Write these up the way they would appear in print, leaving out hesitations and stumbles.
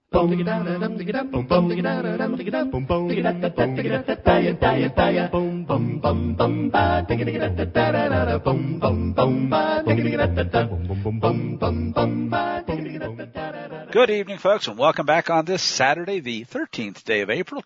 Good evening, folks, and welcome back on this Saturday, the 13th day of April,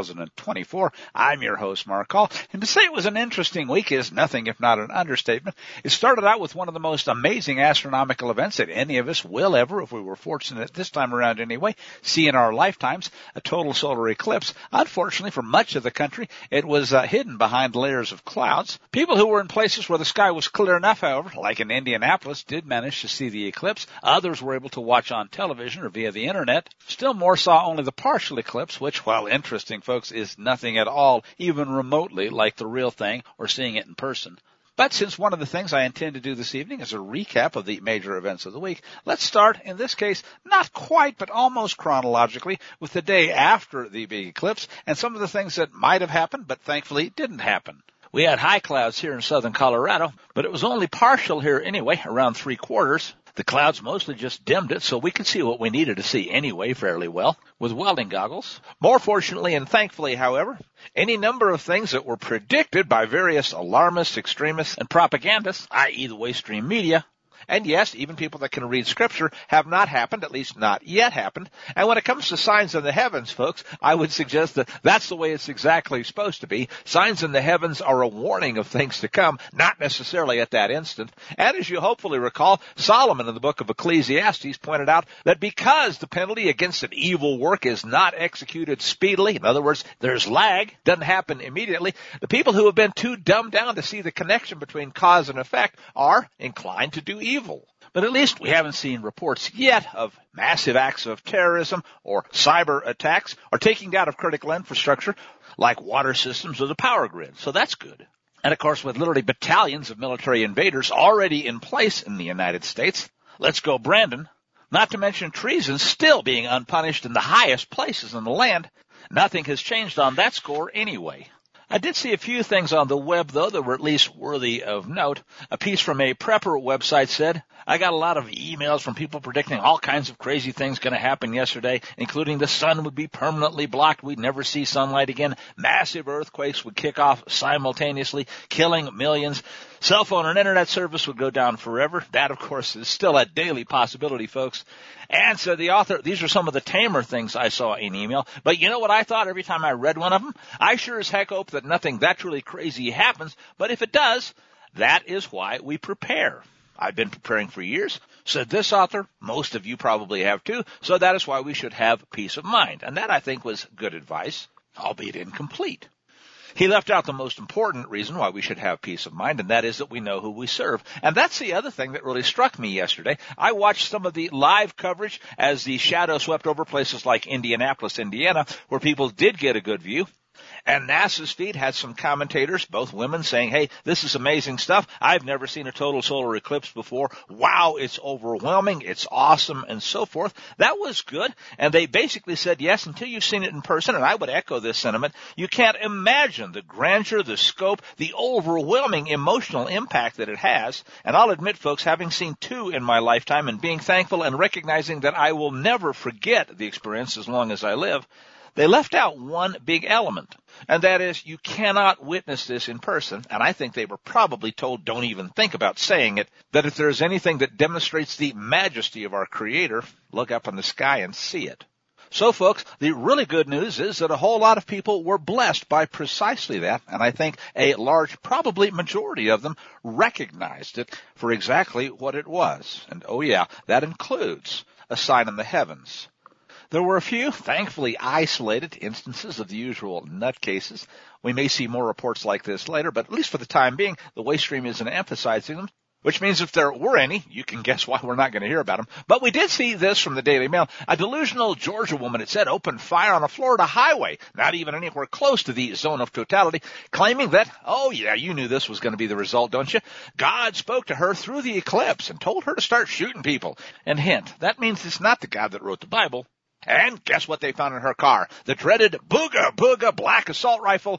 2024. I'm your host, Mark Hall, and to say it was an interesting week is nothing if not an understatement. It started out with one of the most amazing astronomical events that any of us will ever, if we were fortunate this time around anyway, see in our lifetimes, a total solar eclipse. Unfortunately, for much of the country, it was hidden behind layers of clouds. People who were in places where the sky was clear enough, however, like in Indianapolis, did manage to see the eclipse. Others were able to watch on television or via the internet. Still more saw only the partial eclipse, which, while interesting, folks, is nothing at all, even remotely like the real thing or seeing it in person. But since one of the things I intend to do this evening is a recap of the major events of the week, let's start, in this case, not quite but almost chronologically, with the day after the big eclipse and some of the things that might have happened but thankfully didn't happen. We had high clouds here in southern Colorado, but it was only partial here anyway, around 3/4. The clouds mostly just dimmed it, so we could see what we needed to see anyway fairly well with welding goggles. More fortunately and thankfully, however, any number of things that were predicted by various alarmists, extremists, and propagandists, i.e. the mainstream media, and yes, even people that can read Scripture, have not happened, at least not yet happened. And when it comes to signs in the heavens, folks, I would suggest that that's the way it's exactly supposed to be. Signs in the heavens are a warning of things to come, not necessarily at that instant. And as you hopefully recall, Solomon in the book of Ecclesiastes pointed out that because the penalty against an evil work is not executed speedily, in other words, there's lag, doesn't happen immediately, the people who have been too dumbed down to see the connection between cause and effect are inclined to do evil. But at least we haven't seen reports yet of massive acts of terrorism or cyber attacks or taking down of critical infrastructure like water systems or the power grid. So that's good. And of course, with literally battalions of military invaders already in place in the United States, let's go Brandon, not to mention treason still being unpunished in the highest places in the land, nothing has changed on that score anyway. I did see a few things on the web, though, that were at least worthy of note. A piece from a prepper website said, I got a lot of emails from people predicting all kinds of crazy things going to happen yesterday, including the sun would be permanently blocked, we'd never see sunlight again, massive earthquakes would kick off simultaneously, killing millions, cell phone and internet service would go down forever. That, of course, is still a daily possibility, folks. And so the author, these are some of the tamer things I saw in email. But you know what I thought every time I read one of them? I sure as heck hope that nothing that truly crazy happens. But if it does, that is why we prepare. I've been preparing for years, said this author. Most of you probably have too. So that is why we should have peace of mind. And that, I think, was good advice, albeit incomplete. He left out the most important reason why we should have peace of mind, and that is that we know who we serve. And that's the other thing that really struck me yesterday. I watched some of the live coverage as the shadow swept over places like Indianapolis, Indiana, where people did get a good view. And NASA's feed had some commentators, both women, saying, hey, this is amazing stuff. I've never seen a total solar eclipse before. Wow, it's overwhelming. It's awesome, and so forth. That was good. And they basically said, yes, until you've seen it in person, and I would echo this sentiment, you can't imagine the grandeur, the scope, the overwhelming emotional impact that it has. And I'll admit, folks, having seen two in my lifetime and being thankful and recognizing that I will never forget the experience as long as I live, they left out one big element, and that is you cannot witness this in person, and I think they were probably told don't even think about saying it, that if there is anything that demonstrates the majesty of our Creator, look up in the sky and see it. So, folks, the really good news is that a whole lot of people were blessed by precisely that, and I think a large, probably majority of them recognized it for exactly what it was. And, oh yeah, that includes a sign in the heavens. There were a few, thankfully isolated, instances of the usual nutcases. We may see more reports like this later, but at least for the time being, the waste stream isn't emphasizing them, which means if there were any, you can guess why we're not going to hear about them. But we did see this from the Daily Mail. A delusional Georgia woman, it said, opened fire on a Florida highway, not even anywhere close to the zone of totality, claiming that, oh yeah, you knew this was going to be the result, don't you? God spoke to her through the eclipse and told her to start shooting people. And hint, that means it's not the God that wrote the Bible. And guess what they found in her car? The dreaded Booga Booga black assault rifle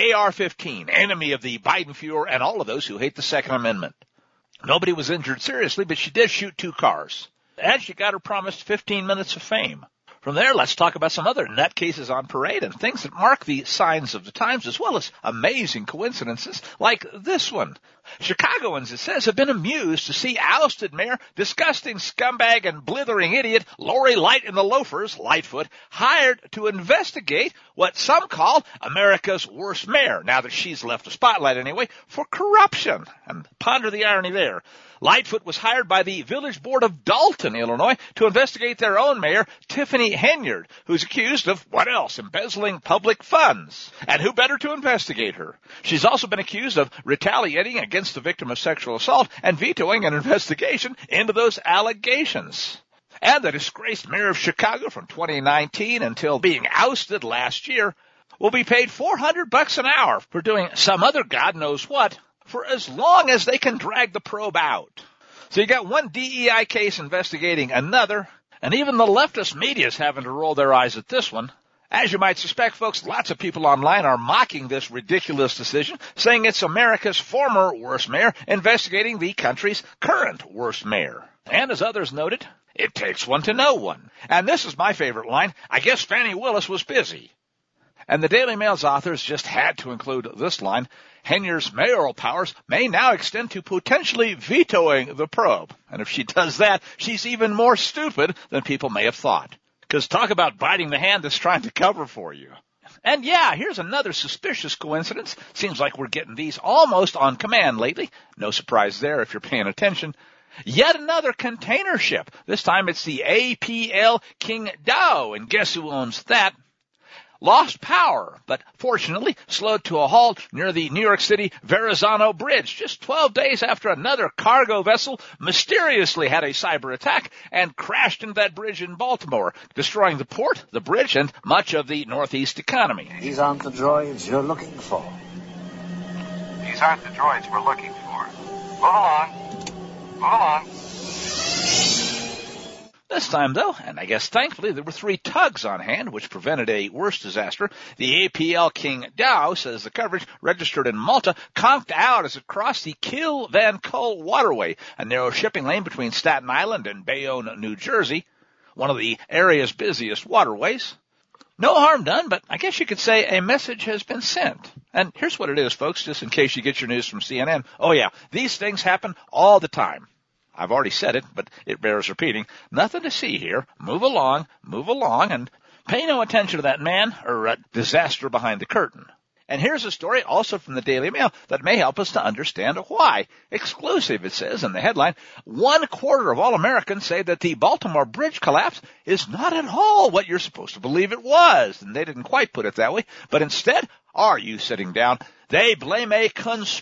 AR-15, enemy of the Biden Fuhrer and all of those who hate the Second Amendment. Nobody was injured seriously, but she did shoot 2 cars. And she got her promised 15 minutes of fame. From there, let's talk about some other nutcases on parade and things that mark the signs of the times, as well as amazing coincidences like this one. Chicagoans, it says, have been amused to see ousted mayor, disgusting scumbag and blithering idiot Lori Light and the Loafers, Lightfoot, hired to investigate what some call America's worst mayor, now that she's left the spotlight anyway, for corruption. And ponder the irony there. Lightfoot was hired by the Village Board of Dalton, Illinois, to investigate their own mayor, Tiffany Henyard, who's accused of, what else, embezzling public funds. And who better to investigate her? She's also been accused of retaliating against the victim of sexual assault and vetoing an investigation into those allegations. And the disgraced mayor of Chicago from 2019 until being ousted last year will be paid $400 an hour for doing some other God knows what, for as long as they can drag the probe out. So you got one DEI case investigating another, and even the leftist media is having to roll their eyes at this one. As you might suspect, folks, lots of people online are mocking this ridiculous decision, saying it's America's former worst mayor investigating the country's current worst mayor. And as others noted, it takes one to know one. And this is my favorite line, I guess Fannie Willis was busy. And the Daily Mail's authors just had to include this line, Henyard's mayoral powers may now extend to potentially vetoing the probe. And if she does that, she's even more stupid than people may have thought. Because talk about biting the hand that's trying to cover for you. And yeah, here's another suspicious coincidence. Seems like we're getting these almost on command lately. No surprise there if you're paying attention. Yet another container ship. This time it's the APL Qingdao, and guess who owns that? Lost power, but fortunately slowed to a halt near the New York City Verrazano Bridge just 12 days after another cargo vessel mysteriously had a cyber attack and crashed into that bridge in Baltimore, destroying the port, the bridge, and much of the Northeast economy. These aren't the droids you're looking for. These aren't the droids we're looking for. Move along. Move along. This time, though, and I guess thankfully, there were 3 tugs on hand, which prevented a worse disaster. The APL Qingdao, says the coverage, registered in Malta, conked out as it crossed the Kill-Van Kull waterway, a narrow shipping lane between Staten Island and Bayonne, New Jersey, one of the area's busiest waterways. No harm done, but I guess you could say a message has been sent. And here's what it is, folks, just in case you get your news from CNN. Oh, yeah, these things happen all the time. I've already said it, but it bears repeating. Nothing to see here. Move along, and pay no attention to that man or disaster behind the curtain. And here's a story also from the Daily Mail that may help us to understand why. Exclusive, it says in the headline, 1/4 of all Americans say that the Baltimore Bridge collapse is not at all what you're supposed to believe it was. And they didn't quite put it that way, but instead, are you sitting down? They blame a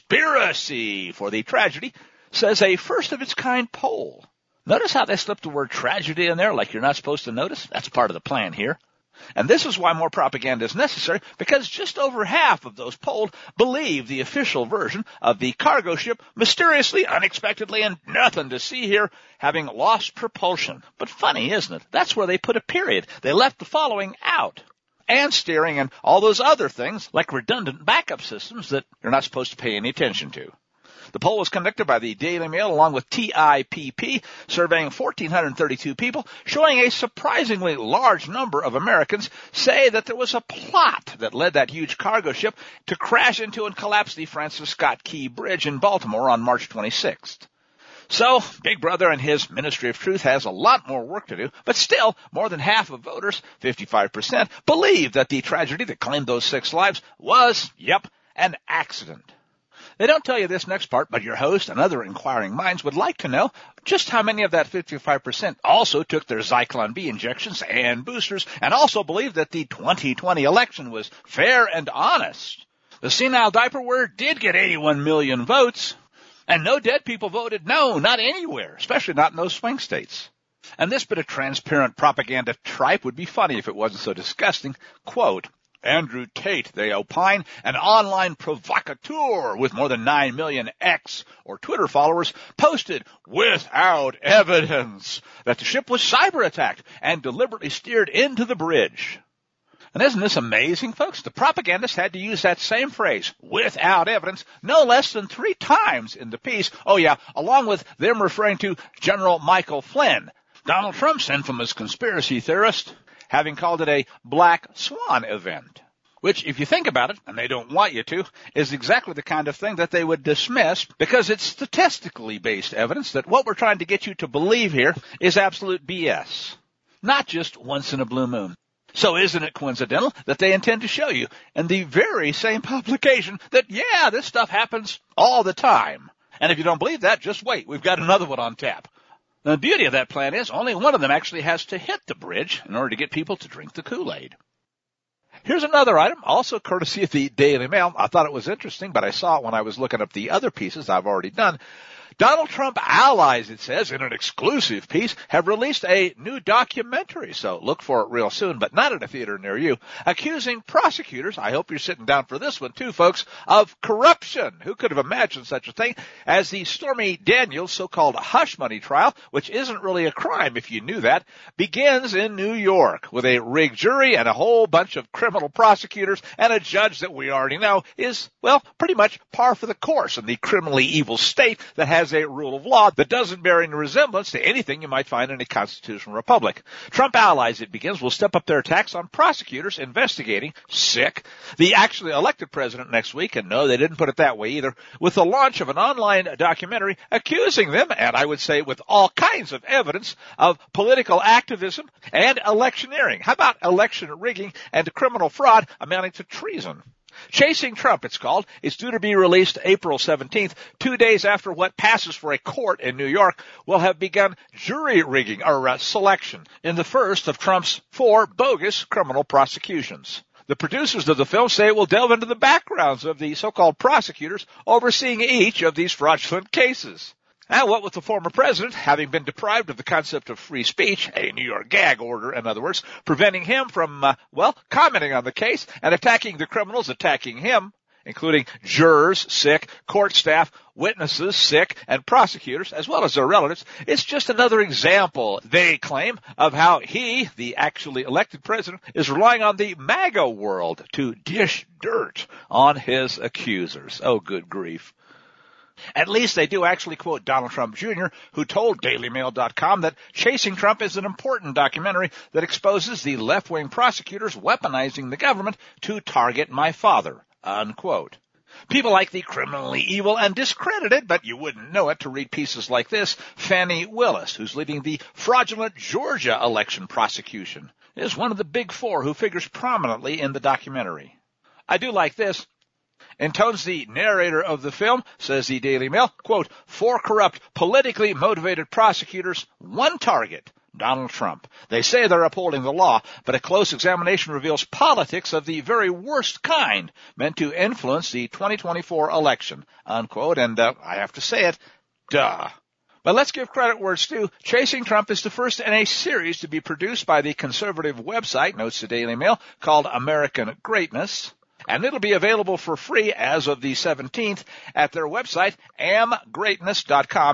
conspiracy for the tragedy, says a first-of-its-kind poll. Notice how they slipped the word tragedy in there like you're not supposed to notice? That's part of the plan here. And this is why more propaganda is necessary, because just over half of those polled believe the official version of the cargo ship mysteriously, unexpectedly, and nothing to see here, having lost propulsion. But funny, isn't it? That's where they put a period. They left the following out. And steering and all those other things like redundant backup systems that you're not supposed to pay any attention to. The poll was conducted by the Daily Mail along with TIPP, surveying 1,432 people, showing a surprisingly large number of Americans say that there was a plot that led that huge cargo ship to crash into and collapse the Francis Scott Key Bridge in Baltimore on March 26th. So, Big Brother and his Ministry of Truth has a lot more work to do, but still, more than half of voters, 55%, believe that the tragedy that claimed those 6 lives was, an accident. They don't tell you this next part, but your host and other inquiring minds would like to know just how many of that 55% also took their Zyklon B injections and boosters and also believed that the 2020 election was fair and honest. The senile diaper wearer did get 81 million votes, and no dead people voted no, not anywhere, especially not in those swing states. And this bit of transparent propaganda tripe would be funny if it wasn't so disgusting. Quote, Andrew Tate, they opine, an online provocateur with more than 9 million X or Twitter followers, posted without evidence that the ship was cyber attacked and deliberately steered into the bridge. And isn't this amazing, folks? The propagandists had to use that same phrase, without evidence, no less than 3 times in the piece. Oh yeah, along with them referring to General Michael Flynn, Donald Trump's infamous conspiracy theorist, having called it a black swan event. Which, if you think about it, and they don't want you to, is exactly the kind of thing that they would dismiss because it's statistically based evidence that what we're trying to get you to believe here is absolute BS, not just once in a blue moon. So isn't it coincidental that they intend to show you in the very same publication that, yeah, this stuff happens all the time. And if you don't believe that, just wait. We've got another one on tap. The beauty of that plan is only one of them actually has to hit the bridge in order to get people to drink the Kool-Aid. Here's another item, also courtesy of the Daily Mail. I thought it was interesting, but I saw it when I was looking up the other pieces I've already done. Donald Trump allies, it says, in an exclusive piece, have released a new documentary, so look for it real soon, but not at a theater near you, accusing prosecutors, I hope you're sitting down for this one too, folks, of corruption. Who could have imagined such a thing as the Stormy Daniels so-called hush money trial, which isn't really a crime if you knew that, begins in New York with a rigged jury and a whole bunch of criminal prosecutors and a judge that we already know is, well, pretty much par for the course in the criminally evil state that has a rule of law that doesn't bear any resemblance to anything you might find in a constitutional republic. Trump allies, it begins, will step up their attacks on prosecutors investigating, the actually elected president next week, and no, they didn't put it that way either, with the launch of an online documentary accusing them, and I would say with all kinds of evidence, of political activism and electioneering. How about election rigging and criminal fraud amounting to treason? Chasing Trump, it's called, is due to be released April 17th, 2 days after what passes for a court in New York will have begun jury rigging or selection in the first of Trump's 4 bogus criminal prosecutions. The producers of the film say it will delve into the backgrounds of the so-called prosecutors overseeing each of these fraudulent cases. And what with the former president having been deprived of the concept of free speech, a New York gag order, in other words, preventing him from, commenting on the case and attacking the criminals attacking him, including jurors, court staff, witnesses, and prosecutors, as well as their relatives. It's just another example, they claim, of how he, the actually elected president, is relying on the MAGA world to dish dirt on his accusers. Oh, good grief. At least they do actually quote Donald Trump Jr., who told DailyMail.com that Chasing Trump is an important documentary that exposes the left-wing prosecutors weaponizing the government to target my father, unquote. People like the criminally evil and discredited, but you wouldn't know it to read pieces like this, Fani Willis, who's leading the fraudulent Georgia election prosecution, is one of the big 4 who figures prominently in the documentary. I do like this. Intones the narrator of the film, says the Daily Mail, quote, 4 corrupt, politically motivated prosecutors, 1 target, Donald Trump. They say they're upholding the law, but a close examination reveals politics of the very worst kind meant to influence the 2024 election, unquote, and I have to say it, duh. But let's give credit where it's due. Chasing Trump is the first in a series to be produced by the conservative website, notes the Daily Mail, called American Greatness. And it'll be available for free as of the 17th at their website, amgreatness.com,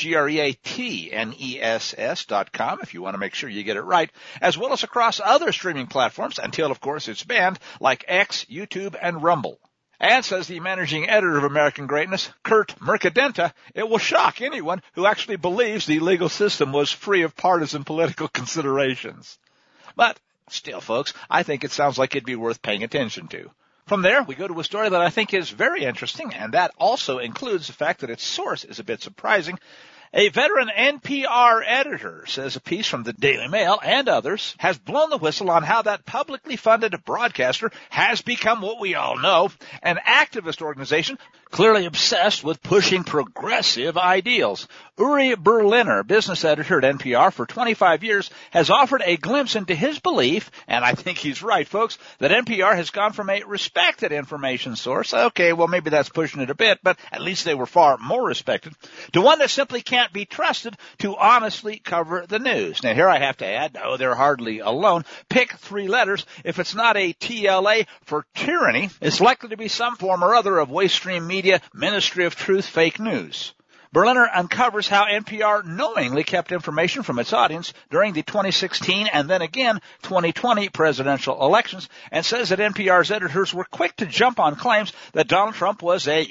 amgreatness.com, if you want to make sure you get it right, as well as across other streaming platforms until, of course, it's banned, like X, YouTube, and Rumble. And, says the managing editor of American Greatness, Kurt Mercadenta, it will shock anyone who actually believes the legal system was free of partisan political considerations. But still, folks, I think it sounds like it'd be worth paying attention to. From there, we go to a story that I think is very interesting, and that also includes the fact that its source is a bit surprising. A veteran NPR editor, says a piece from the Daily Mail and others, has blown the whistle on how that publicly funded broadcaster has become what we all know, an activist organization clearly obsessed with pushing progressive ideals. Uri Berliner, business editor at NPR for 25 years, has offered a glimpse into his belief, and I think he's right, folks, that NPR has gone from a respected information source, okay, well maybe that's pushing it a bit, but at least they were far more respected, to one that simply can't be trusted to honestly cover the news. Now here I have to add, no, they're hardly alone. Pick 3 letters. If it's not a TLA for tyranny, it's likely to be some form or other of waste stream media, Ministry of Truth fake news. Berliner uncovers how NPR knowingly kept information from its audience during the 2016 and then again 2020 presidential elections, and says that NPR's editors were quick to jump on claims that Donald Trump was a,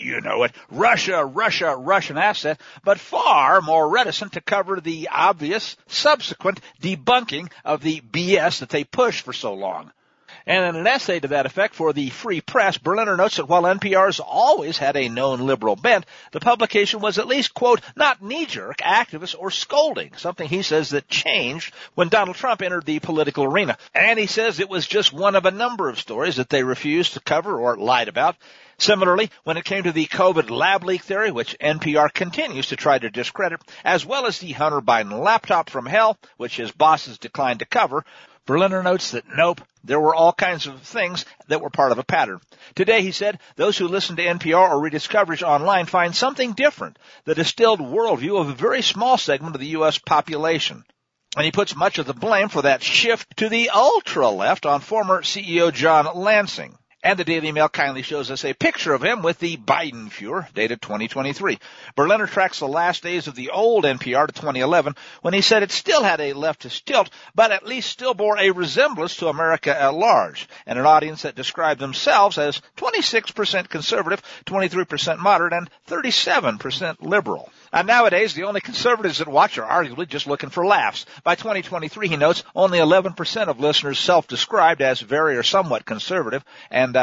Russian asset, but far more reticent to cover the obvious subsequent debunking of the BS that they pushed for so long. And in an essay to that effect for the Free Press, Berliner notes that while NPR's always had a known liberal bent, the publication was at least, quote, not knee-jerk, activist, or scolding, something he says that changed when Donald Trump entered the political arena. And he says it was just one of a number of stories that they refused to cover or lied about. Similarly, when it came to the COVID lab leak theory, which NPR continues to try to discredit, as well as the Hunter Biden laptop from hell, which his bosses declined to cover, Berliner notes that nope, there were all kinds of things that were part of a pattern. Today, he said, those who listen to NPR or read its coverage online find something different, the distilled worldview of a very small segment of the U.S. population. And he puts much of the blame for that shift to the ultra-left on former CEO John Lansing. And the Daily Mail kindly shows us a picture of him with the Biden Fuhrer, dated 2023. Berliner tracks the last days of the old NPR to 2011, when he said it still had a leftist tilt, but at least still bore a resemblance to America at large, and an audience that described themselves as 26% conservative, 23% moderate, and 37% liberal. And nowadays, the only conservatives that watch are arguably just looking for laughs. By 2023, he notes, only 11% of listeners self-described as very or somewhat conservative, and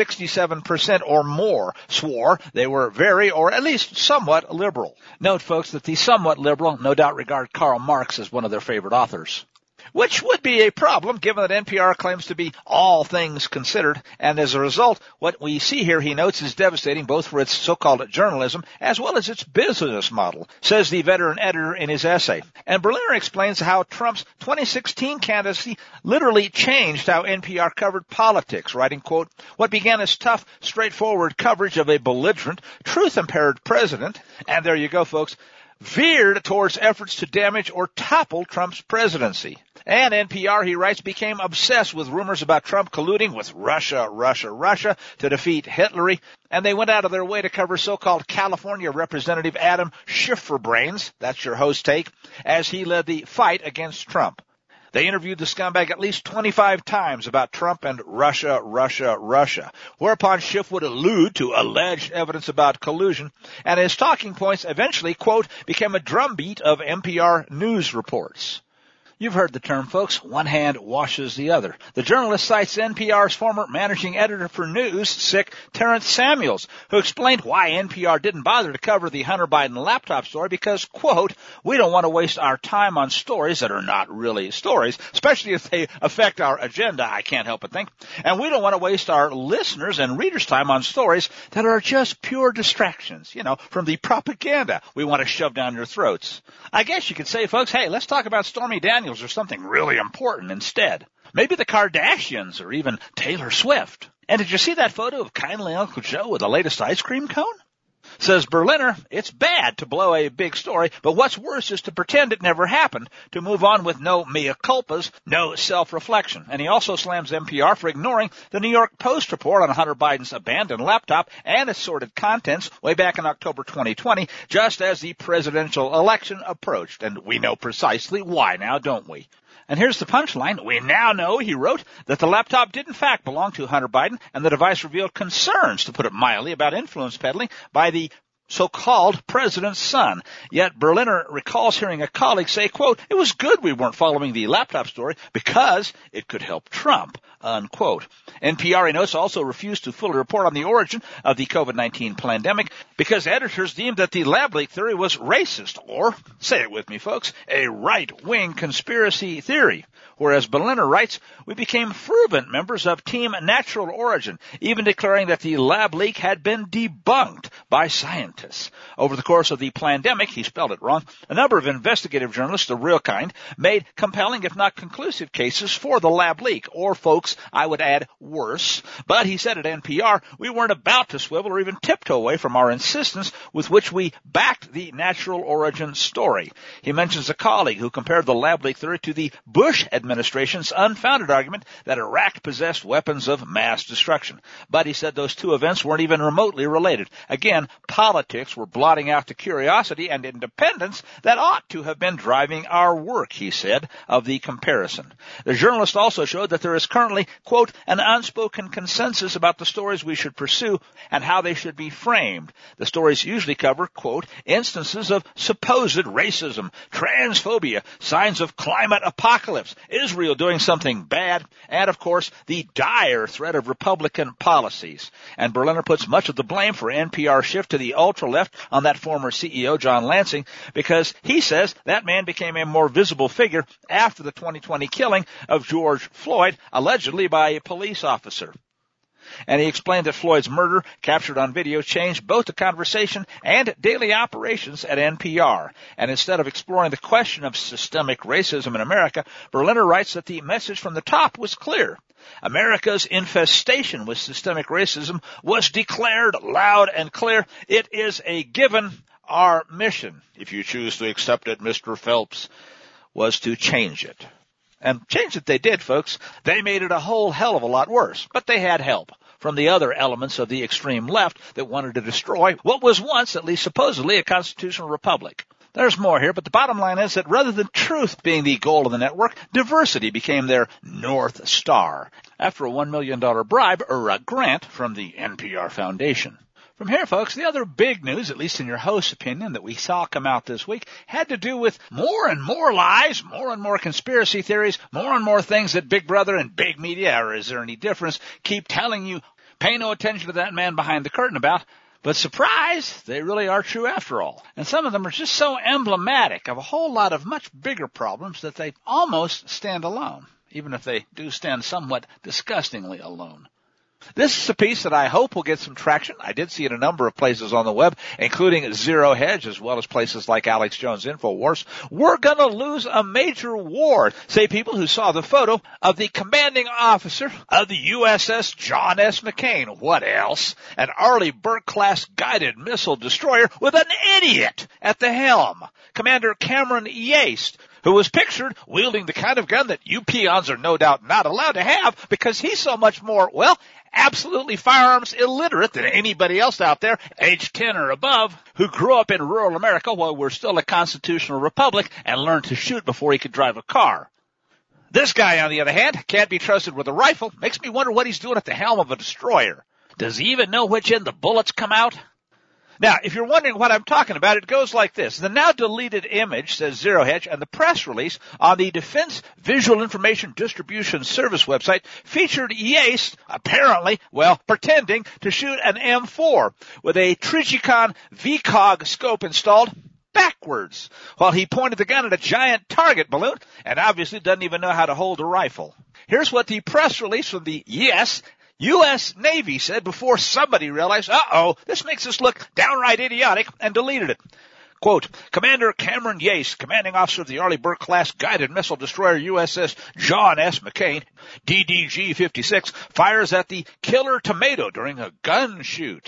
67% or more swore they were very or at least somewhat liberal. Note, folks, that the somewhat liberal no doubt regard Karl Marx as one of their favorite authors, which would be a problem given that NPR claims to be all things considered, and as a result, what we see here, he notes, is devastating both for its so-called journalism as well as its business model, says the veteran editor in his essay. And Berliner explains how Trump's 2016 candidacy literally changed how NPR covered politics, writing, quote, what began as tough, straightforward coverage of a belligerent, truth-impaired president, and there you go, folks, veered towards efforts to damage or topple Trump's presidency. And NPR, he writes, became obsessed with rumors about Trump colluding with Russia to defeat Hitler, and they went out of their way to cover so-called California Representative Adam Schifferbrains, that's your host take, as he led the fight against Trump. They interviewed the scumbag at least 25 times about Trump and Russia, whereupon Schiff would allude to alleged evidence about collusion, and his talking points eventually, quote, became a drumbeat of NPR news reports. You've heard the term, folks. One hand washes the other. The journalist cites NPR's former managing editor for news, Terrence Samuels, who explained why NPR didn't bother to cover the Hunter Biden laptop story because, quote, we don't want to waste our time on stories that are not really stories, especially if they affect our agenda, I can't help but think. And we don't want to waste our listeners' and readers' time on stories that are just pure distractions, from the propaganda we want to shove down your throats. I guess you could say, folks, hey, let's talk about Stormy Daniels or something really important instead. Maybe the Kardashians or even Taylor Swift. And did you see that photo of kindly Uncle Joe with the latest ice cream cone? Says Berliner, it's bad to blow a big story, but what's worse is to pretend it never happened, to move on with no mea culpas, no self-reflection. And he also slams NPR for ignoring the New York Post report on Hunter Biden's abandoned laptop and its sordid contents way back in October 2020, just as the presidential election approached. And we know precisely why now, don't we? And here's the punchline. We now know, he wrote, that the laptop did in fact belong to Hunter Biden, and the device revealed concerns, to put it mildly, about influence peddling by the so-called president's son. Yet Berliner recalls hearing a colleague say, quote, it was good we weren't following the laptop story because it could help Trump, unquote. NPR, he notes, also refused to fully report on the origin of the COVID-19 pandemic because editors deemed that the lab leak theory was racist, or, say it with me, folks, a right-wing conspiracy theory. Whereas Berliner writes, we became fervent members of Team Natural Origin, even declaring that the lab leak had been debunked by scientists. Over the course of the pandemic, he spelled it wrong, a number of investigative journalists, the real kind, made compelling, if not conclusive, cases for the lab leak, or, folks, I would add worse. But he said at NPR, we weren't about to swivel or even tiptoe away from our insistence with which we backed the natural origin story. He mentions a colleague who compared the lab leak theory to the Bush administration's unfounded argument that Iraq possessed weapons of mass destruction. But he said those two events weren't even remotely related. Again, politics politics were blotting out the curiosity and independence that ought to have been driving our work, he said, of the comparison. The journalist also showed that there is currently, quote, an unspoken consensus about the stories we should pursue and how they should be framed. The stories usually cover, quote, instances of supposed racism, transphobia, signs of climate apocalypse, Israel doing something bad, and, of course, the dire threat of Republican policies. And Berliner puts much of the blame for NPR's shift to the ultra-left on that former CEO, John Lansing, because he says that man became a more visible figure after the 2020 killing of George Floyd, allegedly by a police officer. And he explained that Floyd's murder, captured on video, changed both the conversation and daily operations at NPR. And instead of exploring the question of systemic racism in America, Berliner writes that the message from the top was clear. America's infestation with systemic racism was declared loud and clear. It is a given. Our mission, if you choose to accept it, Mr. Phelps, was to change it. And change it they did, folks. They made it a whole hell of a lot worse, but they had help from the other elements of the extreme left that wanted to destroy what was once, at least supposedly, a constitutional republic. There's more here, but the bottom line is that rather than truth being the goal of the network, diversity became their North Star after a $1 million bribe or a grant from the NPR Foundation. From here, folks, the other big news, at least in your host's opinion, that we saw come out this week had to do with more and more lies, more and more conspiracy theories, more and more things that Big Brother and big media, or is there any difference, keep telling you, pay no attention to that man behind the curtain about. But surprise, they really are true after all. And some of them are just so emblematic of a whole lot of much bigger problems that they almost stand alone, even if they do stand somewhat disgustingly alone. This is a piece that I hope will get some traction. I did see it a number of places on the web, including Zero Hedge, as well as places like Alex Jones InfoWars. We're going to lose a major war, say people who saw the photo of the commanding officer of the USS John S. McCain. What else? An Arleigh Burke-class guided missile destroyer with an idiot at the helm, Commander Cameron Yates, who was pictured wielding the kind of gun that you peons are no doubt not allowed to have because he's so much more, well, absolutely firearms illiterate than anybody else out there, age 10 or above, who grew up in rural America while we're still a constitutional republic and learned to shoot before he could drive a car. This guy, on the other hand, can't be trusted with a rifle. Makes me wonder what he's doing at the helm of a destroyer. Does he even know which end the bullets come out? Now, if you're wondering what I'm talking about, it goes like this. The now deleted image, says Zero Hedge, and the press release on the Defense Visual Information Distribution Service website featured Yates apparently, pretending to shoot an M4 with a Trijicon VCOG scope installed backwards while he pointed the gun at a giant target balloon and obviously doesn't even know how to hold a rifle. Here's what the press release from the U.S. Navy said before somebody realized, this makes us look downright idiotic, and deleted it. Quote, Commander Cameron Yates, commanding officer of the Arleigh Burke-class guided missile destroyer USS John S. McCain, DDG-56, fires at the Killer Tomato during a gun shoot.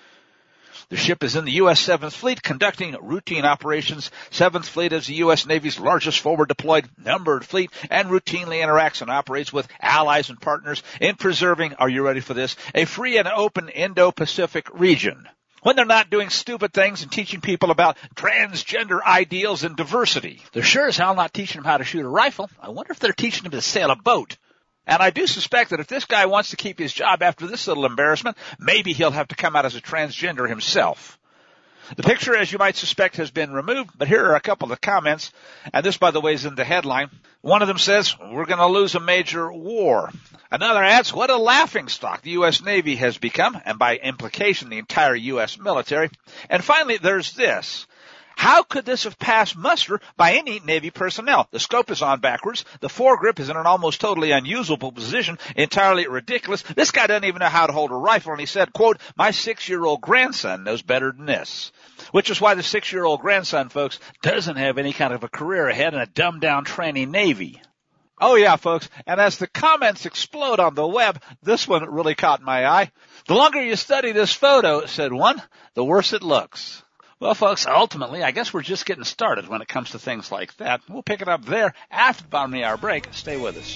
The ship is in the U.S. 7th Fleet conducting routine operations. 7th Fleet is the U.S. Navy's largest forward-deployed numbered fleet and routinely interacts and operates with allies and partners in preserving, are you ready for this, a free and open Indo-Pacific region. When they're not doing stupid things and teaching people about transgender ideals and diversity. They're sure as hell not teaching them how to shoot a rifle. I wonder if they're teaching them to sail a boat. And I do suspect that if this guy wants to keep his job after this little embarrassment, maybe he'll have to come out as a transgender himself. The picture, as you might suspect, has been removed, but here are a couple of comments. And this, by the way, is in the headline. One of them says, we're going to lose a major war. Another adds, what a laughingstock the U.S. Navy has become, and by implication, the entire U.S. military. And finally, there's this. How could this have passed muster by any Navy personnel? The scope is on backwards. The foregrip is in an almost totally unusable position, entirely ridiculous. This guy doesn't even know how to hold a rifle, and he said, quote, my 6-year-old grandson knows better than this. Which is why the 6-year-old grandson, folks, doesn't have any kind of a career ahead in a dumbed-down training Navy. Oh, yeah, folks, and as the comments explode on the web, this one really caught my eye. The longer you study this photo, said one, the worse it looks. Well, folks, ultimately, I guess we're just getting started when it comes to things like that. We'll pick it up there after the bottom of the hour break. Stay with us.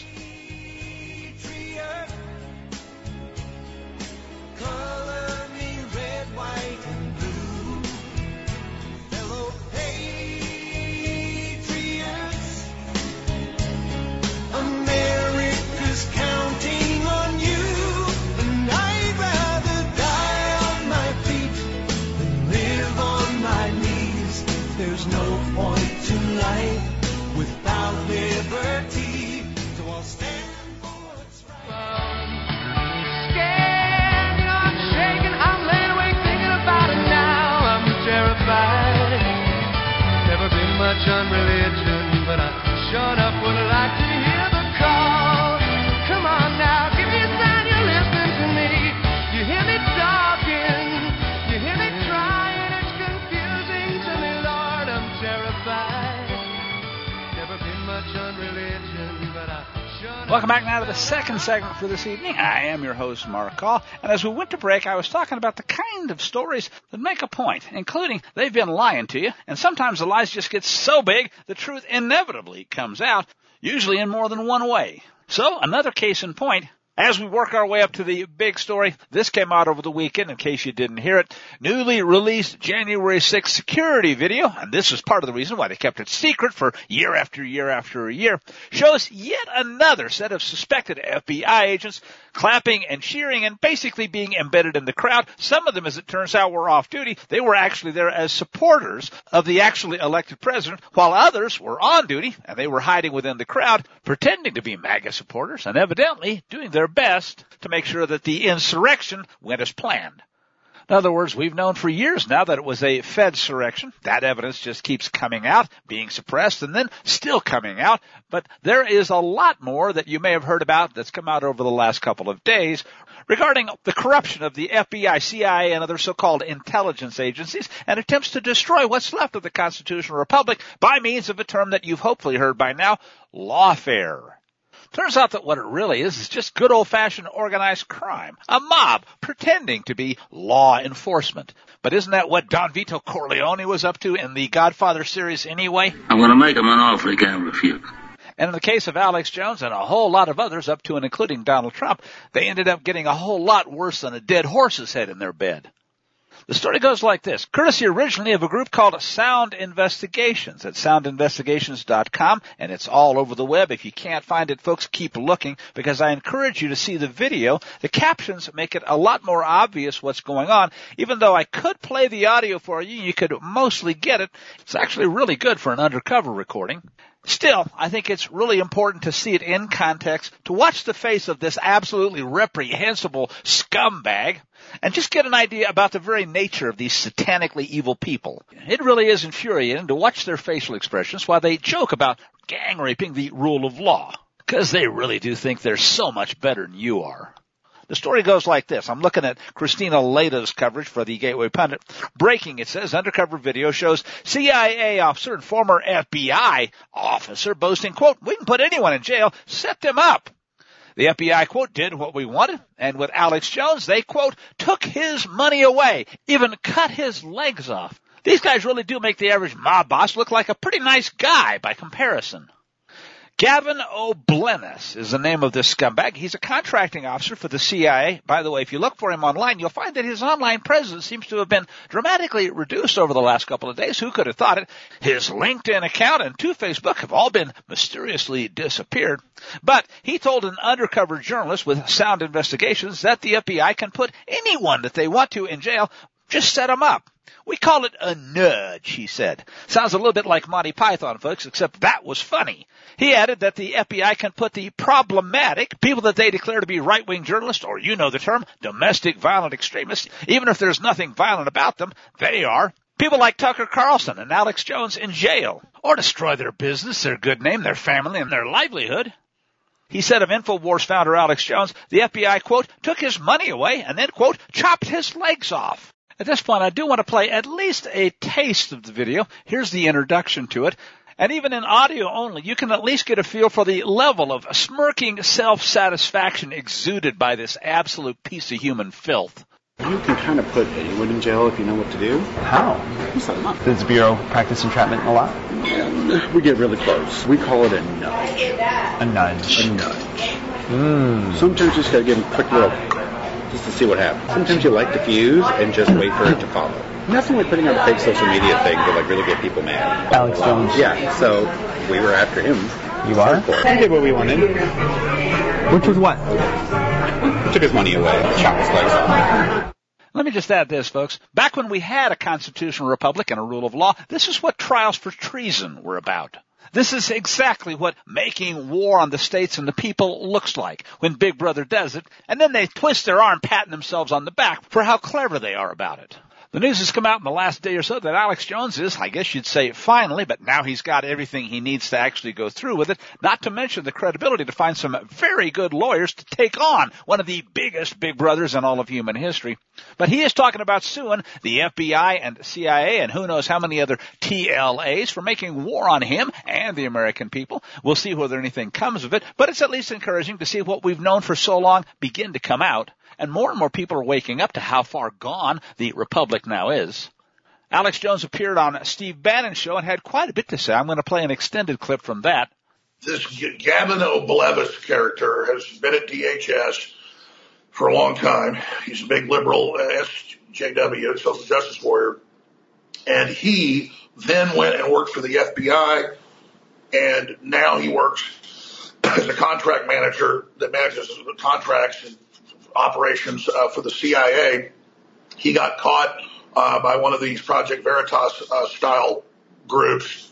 Color me red, white, and blue. Welcome back now to the second segment for this evening. I am your host, Mark Call, and as we went to break, I was talking about the kind of stories that make a point, including they've been lying to you, and sometimes the lies just get so big, the truth inevitably comes out, usually in more than one way. So, another case in point. As we work our way up to the big story, this came out over the weekend, in case you didn't hear it. Newly released January 6th security video, and this is part of the reason why they kept it secret for year after year after year, shows yet another set of suspected FBI agents clapping and cheering and basically being embedded in the crowd. Some of them, as it turns out, were off duty. They were actually there as supporters of the actually elected president, while others were on duty, and they were hiding within the crowd, pretending to be MAGA supporters, and evidently doing their best to make sure that the insurrection went as planned. In other words, we've known for years now that it was a Fedsurrection. That evidence just keeps coming out, being suppressed, and then still coming out. But there is a lot more that you may have heard about that's come out over the last couple of days regarding the corruption of the FBI, CIA, and other so-called intelligence agencies, and attempts to destroy what's left of the constitutional republic by means of a term that you've hopefully heard by now, lawfare. Turns out that what it really is just good old-fashioned organized crime, a mob pretending to be law enforcement. But isn't that what Don Vito Corleone was up to in the Godfather series anyway? I'm going to make him an offer he can't refuse. And in the case of Alex Jones and a whole lot of others up to and including Donald Trump, they ended up getting a whole lot worse than a dead horse's head in their bed. The story goes like this, courtesy originally of a group called Sound Investigations at soundinvestigations.com, and it's all over the web. If you can't find it, folks, keep looking, because I encourage you to see the video. The captions make it a lot more obvious what's going on. Even though I could play the audio for you, you could mostly get it. It's actually really good for an undercover recording. Still, I think it's really important to see it in context, to watch the face of this absolutely reprehensible scumbag, and just get an idea about the very nature of these satanically evil people. It really is infuriating to watch their facial expressions while they joke about gang raping the rule of law, because they really do think they're so much better than you are. The story goes like this. I'm looking at Christina Lada's coverage for the Gateway Pundit. Breaking, it says, undercover video shows CIA officer and former FBI officer boasting, quote, "We can put anyone in jail, set them up." The FBI, quote, "did what we wanted," and with Alex Jones, they, quote, "took his money away, even cut his legs off." These guys really do make the average mob boss look like a pretty nice guy by comparison. Gavin O'Blennis is the name of this scumbag. He's a contracting officer for the CIA. By the way, if you look for him online, you'll find that his online presence seems to have been dramatically reduced over the last couple of days. Who could have thought it? His LinkedIn account and Facebook have all been mysteriously disappeared. But he told an undercover journalist with Sound Investigations that the FBI can put anyone that they want to in jail. Just set them up. "We call it a nudge," he said. Sounds a little bit like Monty Python, folks, except that was funny. He added that the FBI can put the problematic, people that they declare to be right-wing journalists, or you know the term, domestic violent extremists, even if there's nothing violent about them, they are. People like Tucker Carlson and Alex Jones in jail, or destroy their business, their good name, their family, and their livelihood. He said of InfoWars founder Alex Jones, the FBI, quote, "took his money away and then, quote, chopped his legs off." At this point, I do want to play at least a taste of the video. Here's the introduction to it. And even in audio only, you can at least get a feel for the level of smirking self-satisfaction exuded by this absolute piece of human filth. You can kind of put anyone in jail if you know what to do. How? You set them up. Does the Bureau practice entrapment a lot? And we get really close. We call it a nudge. A nudge. A nudge. Sometimes you just got to give them a quick little, just to see what happens. Sometimes you light the fuse and just wait for it to follow. Nothing like putting out fake social media things that like really get people mad. Alex Jones. Yeah, so we were after him. You are? We did what we wanted. Which was what? We took his money away, chopped his legs off. Let me just add this, folks. Back when we had a constitutional republic and a rule of law, this is what trials for treason were about. This is exactly what making war on the states and the people looks like when Big Brother does it, and then they twist their arm patting themselves on the back for how clever they are about it. The news has come out in the last day or so that Alex Jones is, I guess you'd say, finally, but now he's got everything he needs to actually go through with it, not to mention the credibility to find some very good lawyers to take on one of the biggest big brothers in all of human history. But he is talking about suing the FBI and CIA and who knows how many other TLAs for making war on him and the American people. We'll see whether anything comes of it, but it's at least encouraging to see what we've known for so long begin to come out. And more people are waking up to how far gone the Republic now is. Alex Jones appeared on Steve Bannon's show and had quite a bit to say. I'm going to play an extended clip from that. This Gavin O'Blevis character has been at DHS for a long time. He's a big liberal SJW, social justice warrior. And he then went and worked for the FBI, and now he works as a contract manager that manages contracts and operations for the CIA. He got caught by one of these Project Veritas style groups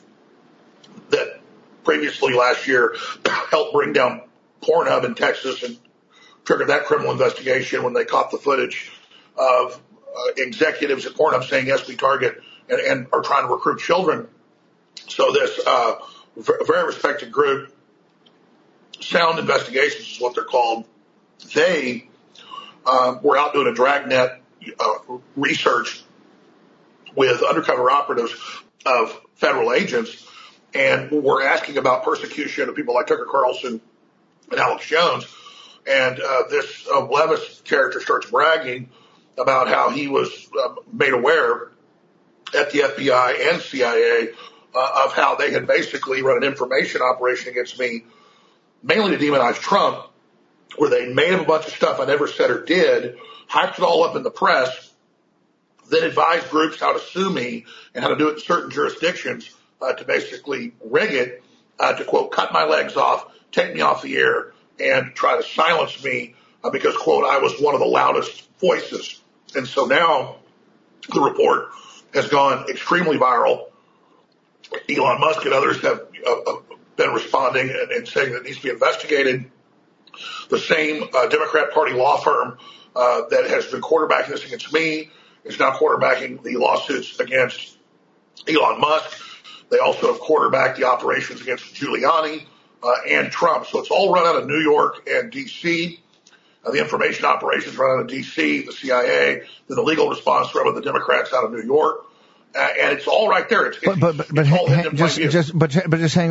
that previously last year helped bring down Pornhub in Texas and triggered that criminal investigation when they caught the footage of executives at Pornhub saying, yes, we target and are trying to recruit children. So this very respected group, Sound Investigations is what they're called, they were out doing a dragnet research with undercover operatives of federal agents, and were asking about persecution of people like Tucker Carlson and Alex Jones. And this Levis character starts bragging about how he was made aware at the FBI and CIA of how they had basically run an information operation against me, mainly to demonize Trump, where they made up a bunch of stuff I never said or did, hyped it all up in the press, then advised groups how to sue me and how to do it in certain jurisdictions to basically rig it, to, quote, cut my legs off, take me off the air, and try to silence me because, quote, I was one of the loudest voices. And so now the report has gone extremely viral. Elon Musk and others have been responding and saying that it needs to be investigated. The same Democrat Party law firm that has been quarterbacking this against me is now quarterbacking the lawsuits against Elon Musk. They also have quarterbacked the operations against Giuliani and Trump. So it's all run out of New York and D.C. The information operations run out of D.C., the CIA, then the legal response run with the Democrats out of New York. And it's all right there. Just hang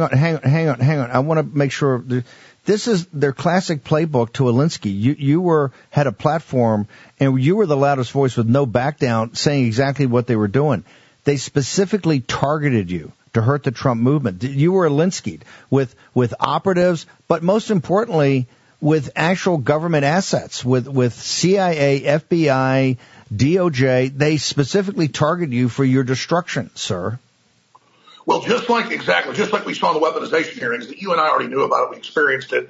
on. I want to make sure this is their classic playbook to Alinsky. You had a platform and you were the loudest voice with no back down saying exactly what they were doing. They specifically targeted you to hurt the Trump movement. You were Alinsky'd with operatives, but most importantly, with actual government assets, with CIA, FBI, DOJ. They specifically target you for your destruction, sir. Well, just like we saw in the weaponization hearings that you and I already knew about it. We experienced it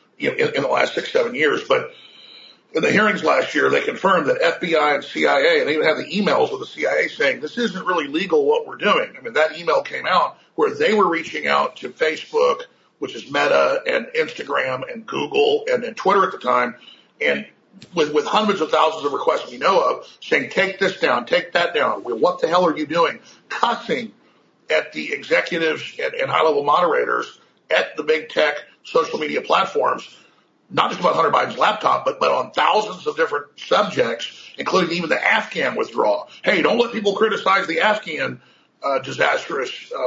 in the last 6-7 years. But in the hearings last year, they confirmed that FBI and CIA, and they even had the emails with the CIA saying this isn't really legal what we're doing. I mean, that email came out where they were reaching out to Facebook, which is Meta, and Instagram and Google and Twitter at the time, and with hundreds of thousands of requests we know of saying, take this down, take that down. Well, what the hell are you doing? Cussing at the executives and high-level moderators at the big tech social media platforms, not just about Hunter Biden's laptop, but on thousands of different subjects, including even the Afghan withdrawal. Hey, don't let people criticize the Afghan disastrous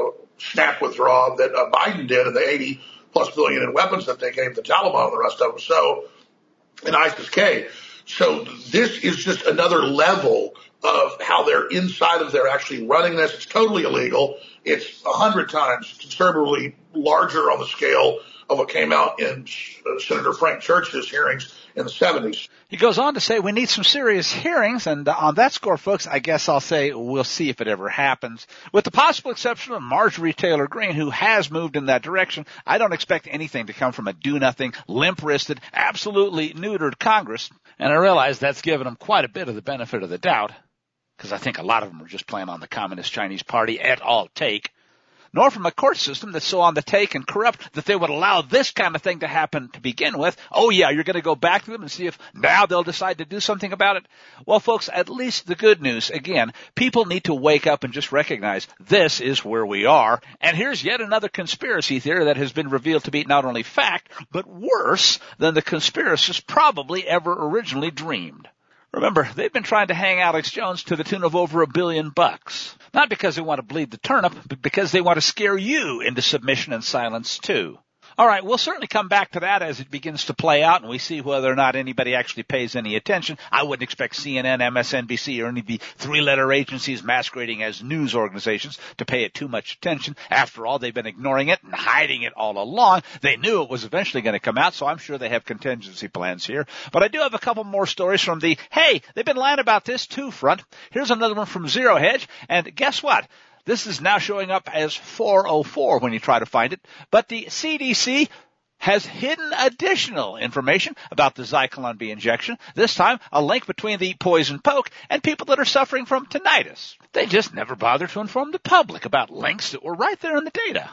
snap withdrawal that Biden did and the $80+ billion in weapons that they gave the Taliban and the rest of them. So, and ISIS-K. So this is just another level of how they're inside of they're actually running this. It's totally illegal. It's 100 times considerably larger on the scale of what came out in Senator Frank Church's hearings in the 70s. He goes on to say we need some serious hearings, and on that score, folks, I guess I'll say we'll see if it ever happens. With the possible exception of Marjorie Taylor Greene, who has moved in that direction, I don't expect anything to come from a do-nothing, limp-wristed, absolutely neutered Congress, and I realize that's given them quite a bit of the benefit of the doubt, because I think a lot of them are just playing on the Communist Chinese Party at all take. nor from a court system that's so on the take and corrupt that they would allow this kind of thing to happen to begin with. Oh yeah, you're going to go back to them and see if now they'll decide to do something about it? Well, folks, at least the good news, again, people need to wake up and just recognize this is where we are. And here's yet another conspiracy theory that has been revealed to be not only fact, but worse than the conspiracists probably ever originally dreamed. Remember, they've been trying to hang Alex Jones to the tune of over $1 billion. Not because they want to bleed the turnip, but because they want to scare you into submission and silence too. All right, we'll certainly come back to that as it begins to play out and we see whether or not anybody actually pays any attention. I wouldn't expect CNN, MSNBC, or any of the three-letter agencies masquerading as news organizations to pay it too much attention. After all, they've been ignoring it and hiding it all along. They knew it was eventually going to come out, so I'm sure they have contingency plans here. But I do have a couple more stories from the, hey, they've been lying about this too front. Here's another one from Zero Hedge, and guess what? This is now showing up as 404 when you try to find it, but the CDC has hidden additional information about the Zyklon B injection, this time a link between the poison poke and people that are suffering from tinnitus. They just never bothered to inform the public about links that were right there in the data.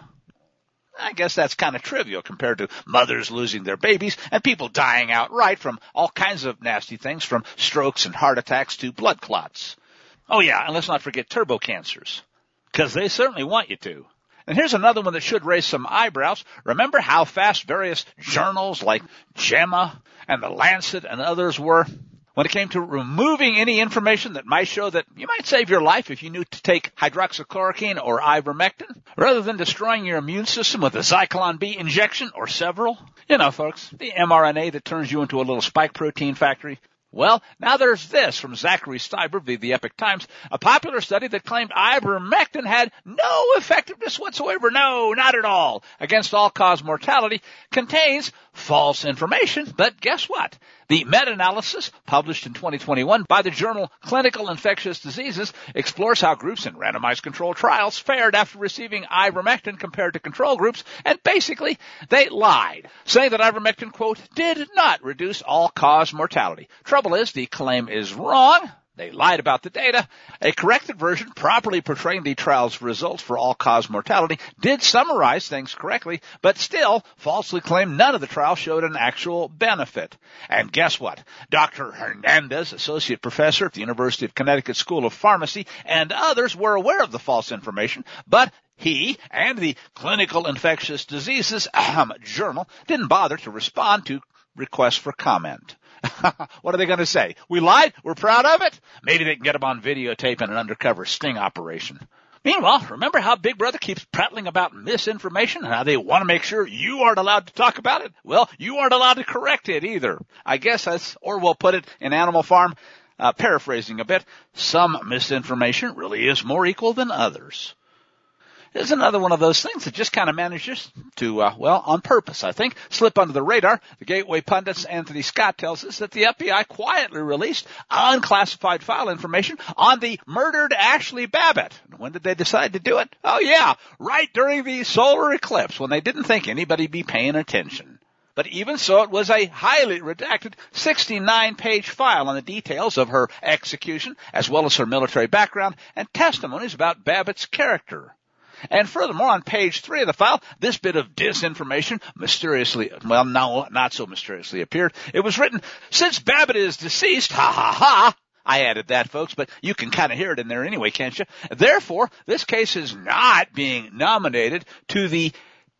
I guess that's kind of trivial compared to mothers losing their babies and people dying outright from all kinds of nasty things, from strokes and heart attacks to blood clots. Oh yeah, and let's not forget turbo cancers. Because they certainly want you to. And here's another one that should raise some eyebrows. Remember how fast various journals like JAMA and The Lancet and others were when it came to removing any information that might show that you might save your life if you knew to take hydroxychloroquine or ivermectin, rather than destroying your immune system with a Zyklon B injection or several? You know, folks, the mRNA that turns you into a little spike protein factory. Well, now there's this from Zachary Steiber of the Epoch Times, a popular study that claimed ivermectin had no effectiveness whatsoever, no, not at all, against all-cause mortality, contains false information. But guess what? The meta-analysis, published in 2021 by the journal Clinical Infectious Diseases, explores how groups in randomized controlled trials fared after receiving ivermectin compared to control groups, and basically, they lied, saying that ivermectin, quote, did not reduce all-cause mortality. Trouble is, the claim is wrong. They lied about the data. A corrected version, properly portraying the trial's results for all-cause mortality, did summarize things correctly, but still falsely claimed none of the trial showed an actual benefit. And guess what? Dr. Hernandez, associate professor at the University of Connecticut School of Pharmacy, and others were aware of the false information, but he and the Clinical Infectious Diseases journal didn't bother to respond to requests for comment. What are they going to say? We lied? We're proud of it? Maybe they can get them on videotape in an undercover sting operation. Meanwhile, remember how Big Brother keeps prattling about misinformation and how they want to make sure you aren't allowed to talk about it? Well, you aren't allowed to correct it either. I guess that's, or we'll put it in Animal Farm, paraphrasing a bit, some misinformation really is more equal than others. There's another one of those things that just kind of manages to, on purpose, I think, slip under the radar. The Gateway Pundit's Anthony Scott tells us that the FBI quietly released unclassified file information on the murdered Ashley Babbitt. When did they decide to do it? Oh, yeah, right during the solar eclipse when they didn't think anybody'd be paying attention. But even so, it was a highly redacted 69-page file on the details of her execution, as well as her military background and testimonies about Babbitt's character. And furthermore, on page 3 of the file, this bit of disinformation mysteriously, well, no, not so mysteriously appeared. It was written, since Babbitt is deceased, ha ha ha. I added that, folks, but you can kind of hear it in there anyway, can't you? Therefore, this case is not being nominated to the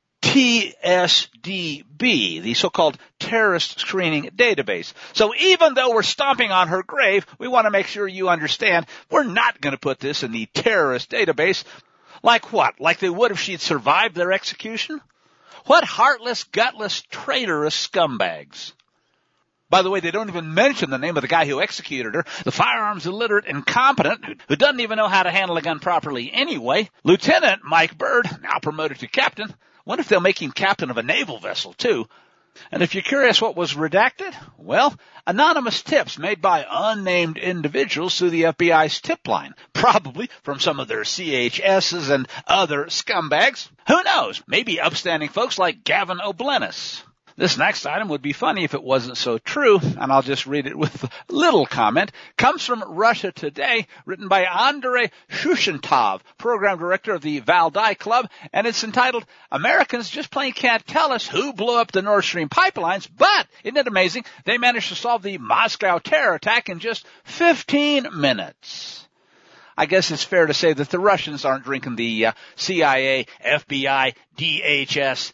TSDB, the so-called terrorist screening database. So even though we're stomping on her grave, we want to make sure you understand we're not going to put this in the terrorist database. Like what? Like they would if she'd survived their execution? What heartless, gutless, traitorous scumbags. By the way, they don't even mention the name of the guy who executed her, the firearms illiterate incompetent who doesn't even know how to handle a gun properly anyway, Lieutenant Mike Bird, now promoted to captain. Wonder if they'll make him captain of a naval vessel, too. And if you're curious what was redacted, well, anonymous tips made by unnamed individuals through the FBI's tip line, probably from some of their CHSs and other scumbags. Who knows? Maybe upstanding folks like Gavin O'Blennis. This next item would be funny if it wasn't so true, and I'll just read it with a little comment. Comes from Russia Today, written by Andrei Shushentov, program director of the Valdai Club, and it's entitled, Americans just plain can't tell us who blew up the Nord Stream pipelines, but isn't it amazing? They managed to solve the Moscow terror attack in just 15 minutes. I guess it's fair to say that the Russians aren't drinking the CIA, FBI, DHS,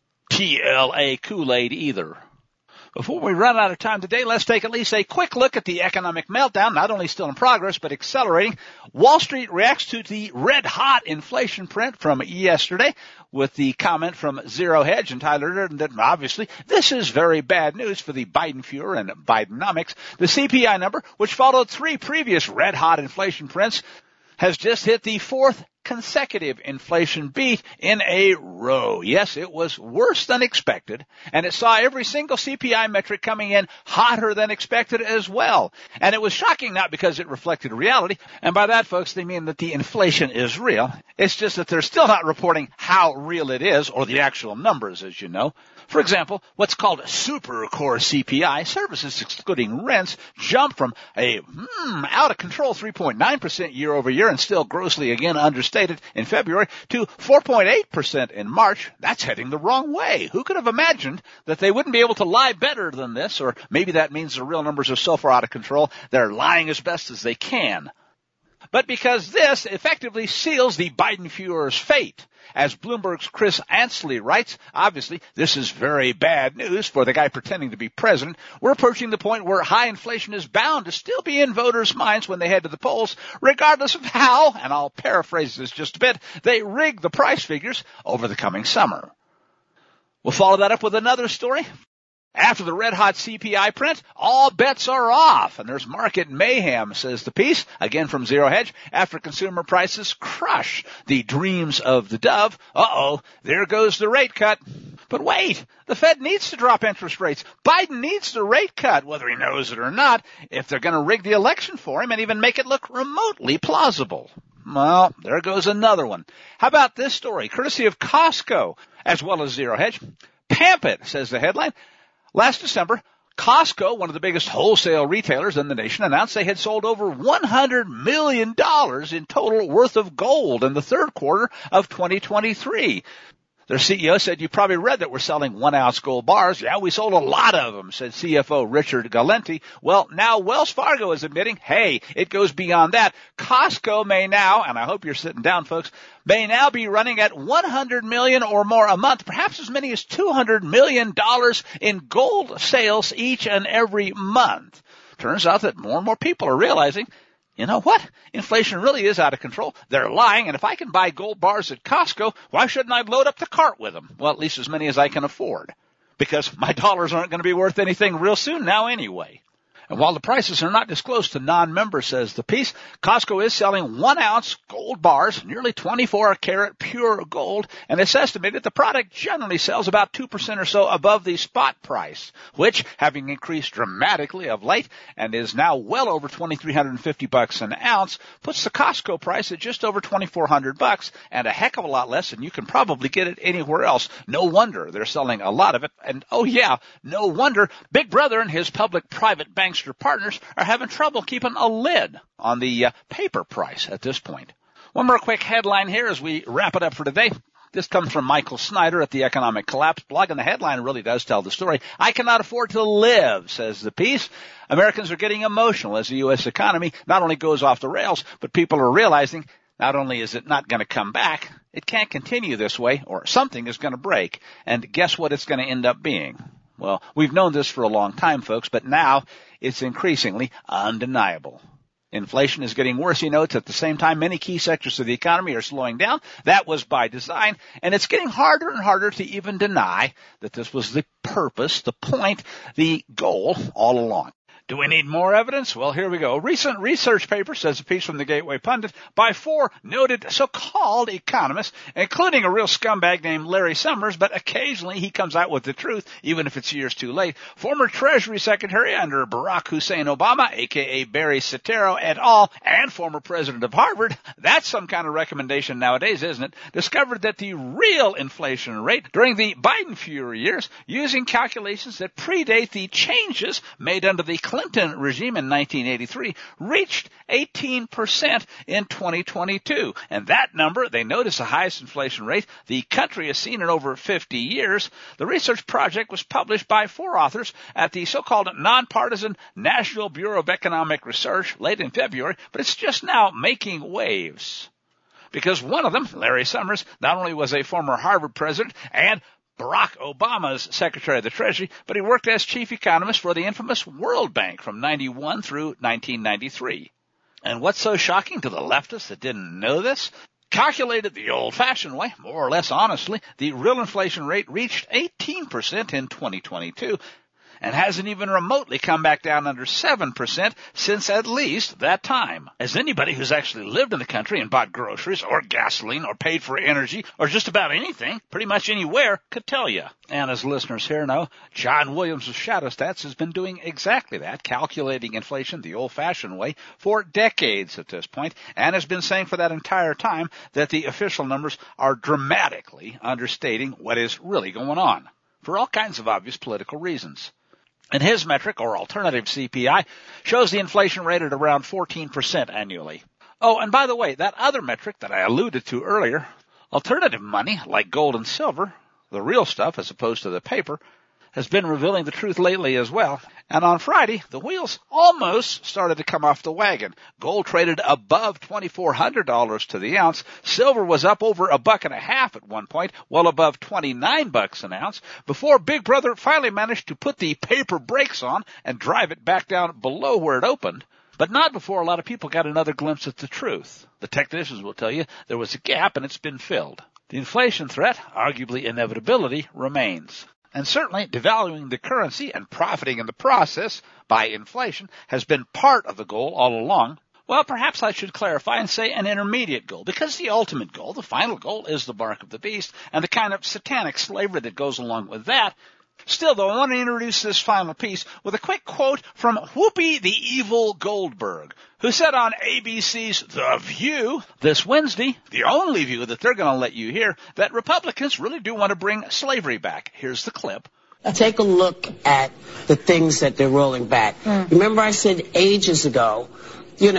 TLA Kool-Aid either. Before we run out of time today, let's take at least a quick look at the economic meltdown, not only still in progress, but accelerating. Wall Street reacts to the red-hot inflation print from yesterday with the comment from Zero Hedge entitled that obviously this is very bad news for the Biden-Fuhrer and Bidenomics. The CPI number, which followed 3 previous red-hot inflation prints, has just hit the 4th consecutive inflation beat in a row. Yes, it was worse than expected, and it saw every single CPI metric coming in hotter than expected as well. And it was shocking not because it reflected reality, and by that, folks, they mean that the inflation is real. It's just that they're still not reporting how real it is, or the actual numbers, as you know. For example, what's called super core CPI, services excluding rents, jumped from a out-of-control 3.9% year over year and still grossly again understated in February to 4.8% in March. That's heading the wrong way. Who could have imagined that they wouldn't be able to lie better than this? Or maybe that means the real numbers are so far out of control, they're lying as best as they can. But because this effectively seals the Biden-Fuhrer's fate. As Bloomberg's Chris Ansley writes, obviously, this is very bad news for the guy pretending to be president. We're approaching the point where high inflation is bound to still be in voters' minds when they head to the polls, regardless of how, and I'll paraphrase this just a bit, they rig the price figures over the coming summer. We'll follow that up with another story. After the red-hot CPI print, all bets are off, and there's market mayhem, says the piece, again from Zero Hedge, after consumer prices crush the dreams of the dove. There goes the rate cut. But wait, the Fed needs to drop interest rates. Biden needs the rate cut, whether he knows it or not, if they're going to rig the election for him and even make it look remotely plausible. Well, there goes another one. How about this story, courtesy of Costco, as well as Zero Hedge? Pamp it, says the headline. Last December, Costco, one of the biggest wholesale retailers in the nation, announced they had sold over $100 million in total worth of gold in the third quarter of 2023. Their CEO said, you probably read that we're selling 1-ounce gold bars. Yeah, we sold a lot of them, said CFO Richard Galenti. Well, now Wells Fargo is admitting, hey, it goes beyond that. Costco may now, and I hope you're sitting down, folks, may now be running at $100 million or more a month, perhaps as many as $200 million in gold sales each and every month. Turns out that more and more people are realizing, you know what? Inflation really is out of control. They're lying, and if I can buy gold bars at Costco, why shouldn't I load up the cart with them? Well, at least as many as I can afford, because my dollars aren't going to be worth anything real soon now anyway. And while the prices are not disclosed to non-members, says the piece, Costco is selling 1-ounce gold bars, nearly 24-karat pure gold, and it's estimated the product generally sells about 2% or so above the spot price, which, having increased dramatically of late and is now well over $2,350 an ounce, puts the Costco price at just over $2,400 and a heck of a lot less than you can probably get it anywhere else. No wonder they're selling a lot of it, and no wonder Big Brother and his public-private bankster partners are having trouble keeping a lid on the paper price at this point. One more quick headline here as we wrap it up for today. This comes from Michael Snyder at the Economic Collapse blog, and the headline really does tell the story. I cannot afford to live, says the piece. Americans are getting emotional as the U.S. economy not only goes off the rails, but people are realizing not only is it not going to come back, it can't continue this way, or something is going to break. And guess what it's going to end up being? Well, we've known this for a long time, folks, but now it's increasingly undeniable. Inflation is getting worse, he notes. At the same time, many key sectors of the economy are slowing down. That was by design, and it's getting harder and harder to even deny that this was the purpose, the point, the goal all along. Do we need more evidence? Well, here we go. A recent research paper, says a piece from the Gateway Pundit, by 4 noted so-called economists, including a real scumbag named Larry Summers, but occasionally he comes out with the truth, even if it's years too late. Former Treasury Secretary under Barack Hussein Obama, a.k.a. Barry Soetoro et al., and former president of Harvard, that's some kind of recommendation nowadays, isn't it, discovered that the real inflation rate during the Biden-Fuhrer years, using calculations that predate the changes made under the Clinton regime in 1983, reached 18% in 2022. And that number, they note, is the highest inflation rate the country has seen in over 50 years. The research project was published by 4 authors at the so-called nonpartisan National Bureau of Economic Research late in February, but it's just now making waves. Because one of them, Larry Summers, not only was a former Harvard president and Barack Obama's Secretary of the Treasury, but he worked as chief economist for the infamous World Bank from 91 through 1993. And what's so shocking to the leftists that didn't know this? Calculated the old-fashioned way, more or less honestly, the real inflation rate reached 18% in 2022 and hasn't even remotely come back down under 7% since at least that time. As anybody who's actually lived in the country and bought groceries or gasoline or paid for energy or just about anything, pretty much anywhere, could tell you. And as listeners here know, John Williams of Shadow Stats has been doing exactly that, calculating inflation the old-fashioned way for decades at this point, and has been saying for that entire time that the official numbers are dramatically understating what is really going on, for all kinds of obvious political reasons. And his metric, or alternative CPI, shows the inflation rate at around 14% annually. Oh, and by the way, that other metric that I alluded to earlier, alternative money, like gold and silver, the real stuff as opposed to the paper, has been revealing the truth lately as well. And on Friday, the wheels almost started to come off the wagon. Gold traded above $2,400 to the ounce. Silver was up over $1.50 at one point, well above $29 an ounce, before Big Brother finally managed to put the paper brakes on and drive it back down below where it opened. But not before a lot of people got another glimpse at the truth. The technicians will tell you there was a gap and it's been filled. The inflation threat, arguably inevitability, remains. And certainly devaluing the currency and profiting in the process by inflation has been part of the goal all along. Well, perhaps I should clarify and say an intermediate goal, because the ultimate goal, the final goal, is the mark of the beast and the kind of satanic slavery that goes along with that. Still, though, I want to introduce this final piece with a quick quote from Whoopi the Evil Goldberg, who said on ABC's The View this Wednesday, the only view that they're going to let you hear, that Republicans really do want to bring slavery back. Here's the clip. Take a look at the things that they're rolling back. Remember I said ages ago, in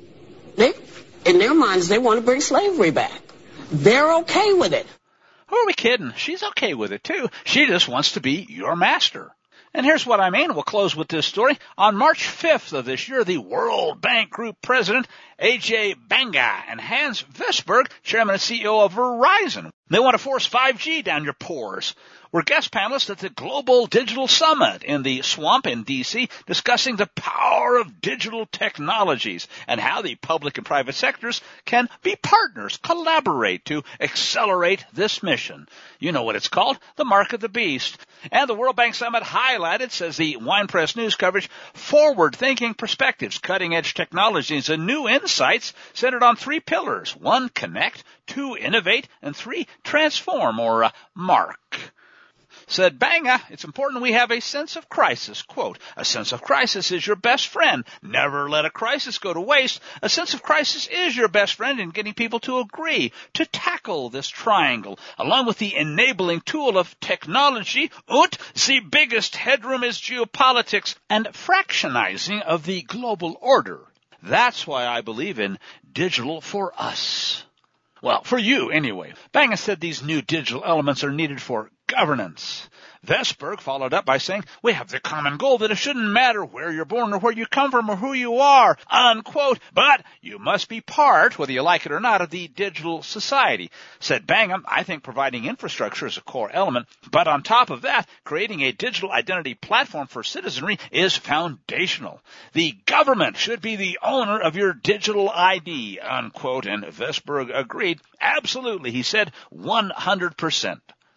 their minds, they want to bring slavery back. They're okay with it. Who are we kidding? She's okay with it, too. She just wants to be your master. And here's what I mean. We'll close with this story. On March 5th of this year, the World Bank Group president, Ajay Banga, and Hans Vestberg, chairman and CEO of Verizon, they want to force 5G down your pores. We're guest panelists at the Global Digital Summit in the Swamp in D.C., discussing the power of digital technologies and how the public and private sectors can be partners, collaborate to accelerate this mission. You know what it's called, the Mark of the Beast. And the World Bank Summit highlighted, says the Wine Press News coverage, forward-thinking perspectives, cutting-edge technologies, and new insights centered on 3 pillars. 1, connect, 2, innovate, and 3, transform or mark. Said Banga, it's important we have a sense of crisis. Quote, a sense of crisis is your best friend. Never let a crisis go to waste. A sense of crisis is your best friend in getting people to agree, to tackle this triangle, along with the enabling tool of technology, und the biggest headroom is geopolitics and fractionizing of the global order. That's why I believe in digital for us. Well, for you anyway. Banga said these new digital elements are needed for governance. Vestberg followed up by saying, we have the common goal that it shouldn't matter where you're born or where you come from or who you are, unquote, but you must be part, whether you like it or not, of the digital society. Said Banga, I think providing infrastructure is a core element, but on top of that, creating a digital identity platform for citizenry is foundational. The government should be the owner of your digital ID, unquote, and Vestberg agreed. Absolutely, he said, 100%.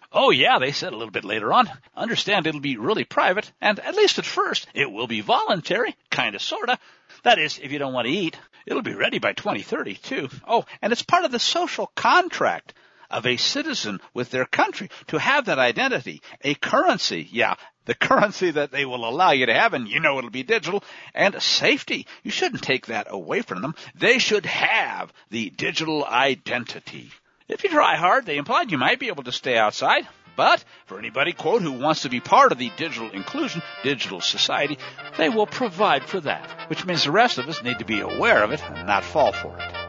Oh yeah, they said a little bit later on. Understand it'll be really private, and at least at first, it will be voluntary, kinda sorta. That is, if you don't want to eat. It'll be ready by 2030 too. Oh, and it's part of the social contract of a citizen with their country to have that identity, a currency, the currency that they will allow you to have, and you know it'll be digital, and safety. You shouldn't take that away from them. They should have the digital identity. If you try hard, they implied you might be able to stay outside. But for anybody, quote, who wants to be part of the digital inclusion, digital society, they will provide for that, which means the rest of us need to be aware of it and not fall for it.